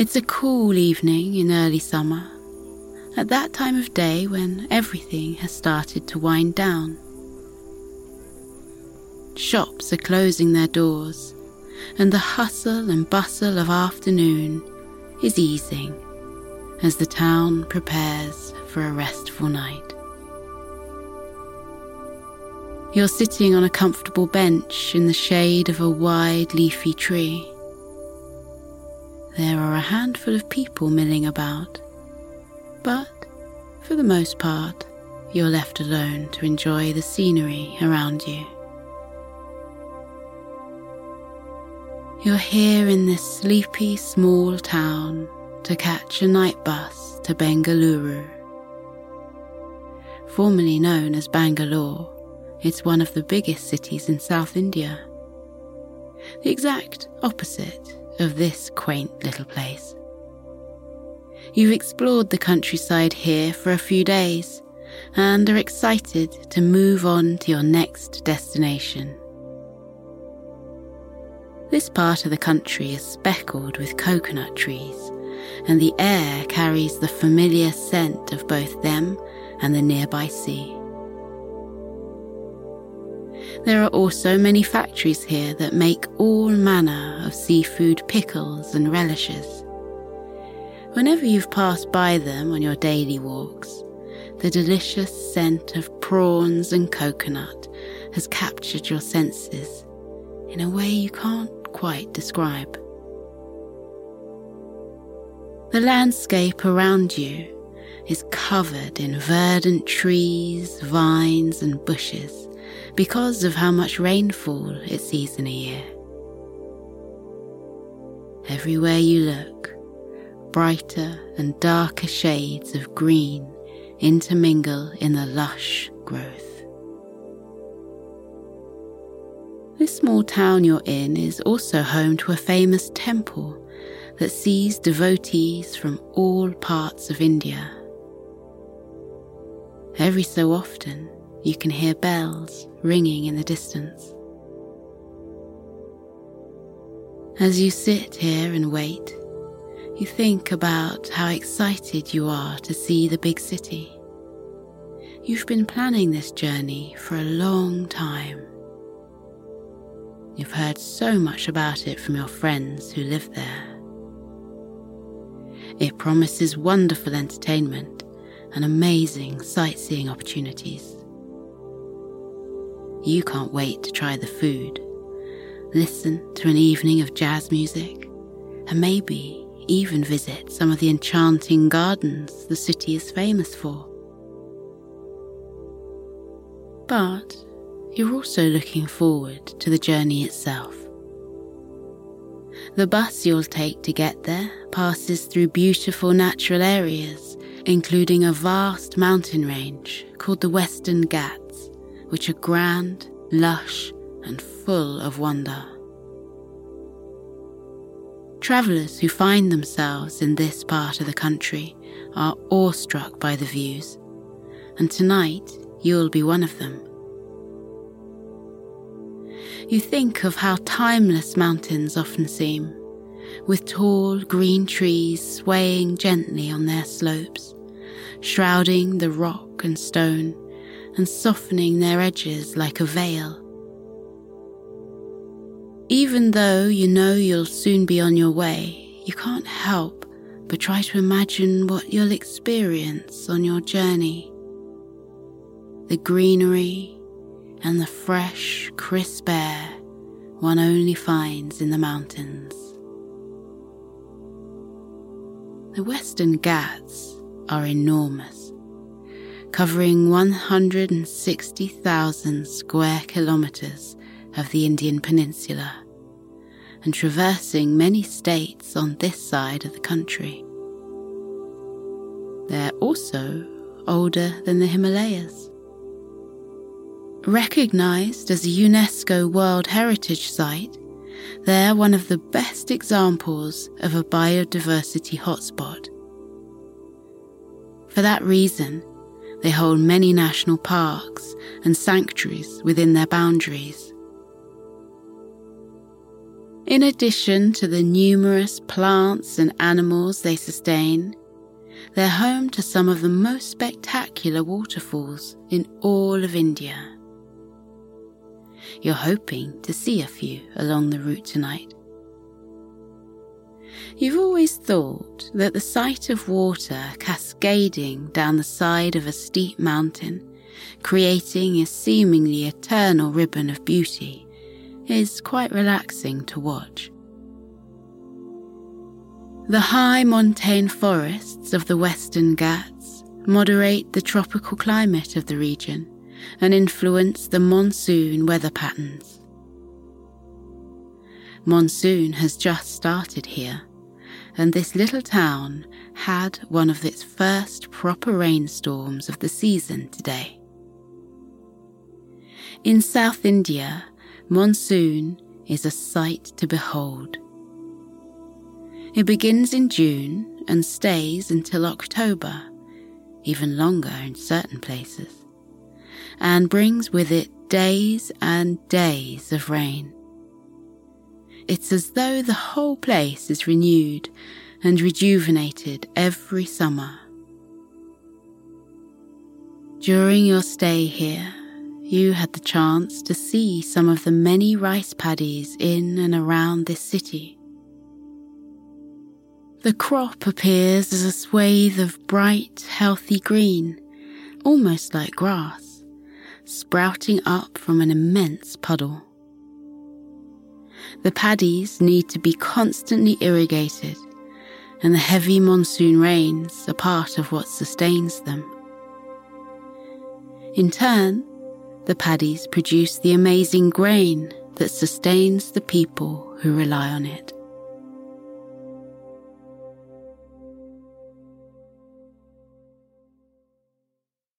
It's a cool evening in early summer, at that time of day when everything has started to wind down. Shops are closing their doors, and the hustle and bustle of afternoon is easing as the town prepares for a restful night. You're sitting on a comfortable bench in the shade of a wide leafy tree. There are a handful of people milling about, but for the most part, you're left alone to enjoy the scenery around you. You're here in this sleepy small town to catch a night bus to Bengaluru. Formerly known as Bangalore, it's one of the biggest cities in South India. The exact opposite of this quaint little place. You've explored the countryside here for a few days and are excited to move on to your next destination. This part of the country is speckled with coconut trees, and the air carries the familiar scent of both them and the nearby sea. There are also many factories here that make all manner of seafood pickles and relishes. Whenever you've passed by them on your daily walks, the delicious scent of prawns and coconut has captured your senses in a way you can't quite describe. The landscape around you is covered in verdant trees, vines and bushes because of how much rainfall it sees in a year. Everywhere you look, brighter and darker shades of green intermingle in the lush growth. This small town you're in is also home to a famous temple that sees devotees from all parts of India. Every so often, you can hear bells ringing in the distance. As you sit here and wait, you think about how excited you are to see the big city. You've been planning this journey for a long time. You've heard so much about it from your friends who live there. It promises wonderful entertainment and amazing sightseeing opportunities. You can't wait to try the food, listen to an evening of jazz music, and maybe even visit some of the enchanting gardens the city is famous for. But you're also looking forward to the journey itself. The bus you'll take to get there passes through beautiful natural areas, including a vast mountain range called the Western Ghats, which are grand, lush, and full of wonder. Travellers who find themselves in this part of the country are awestruck by the views, and tonight you'll be one of them. You think of how timeless mountains often seem, with tall green trees swaying gently on their slopes, shrouding the rock and stone and softening their edges like a veil. Even though you know you'll soon be on your way, you can't help but try to imagine what you'll experience on your journey. The greenery and the fresh, crisp air one only finds in the mountains. The Western Ghats are enormous, covering 160,000 square kilometres of the Indian peninsula and traversing many states on this side of the country. They're also older than the Himalayas. Recognised as a UNESCO World Heritage Site, they're one of the best examples of a biodiversity hotspot. For that reason, they hold many national parks and sanctuaries within their boundaries. In addition to the numerous plants and animals they sustain, they're home to some of the most spectacular waterfalls in all of India. You're hoping to see a few along the route tonight. You've always thought that the sight of water cascading down the side of a steep mountain, creating a seemingly eternal ribbon of beauty, is quite relaxing to watch. The high montane forests of the Western Ghats moderate the tropical climate of the region and influence the monsoon weather patterns. Monsoon has just started here, and this little town had one of its first proper rainstorms of the season today. In South India, monsoon is a sight to behold. It begins in June and stays until October, even longer in certain places, and brings with it days and days of rain. It's as though the whole place is renewed and rejuvenated every summer. During your stay here, you had the chance to see some of the many rice paddies in and around this city. The crop appears as a swathe of bright, healthy green, almost like grass, sprouting up from an immense puddle. The paddies need to be constantly irrigated, and the heavy monsoon rains are part of what sustains them. In turn, the paddies produce the amazing grain that sustains the people who rely on it.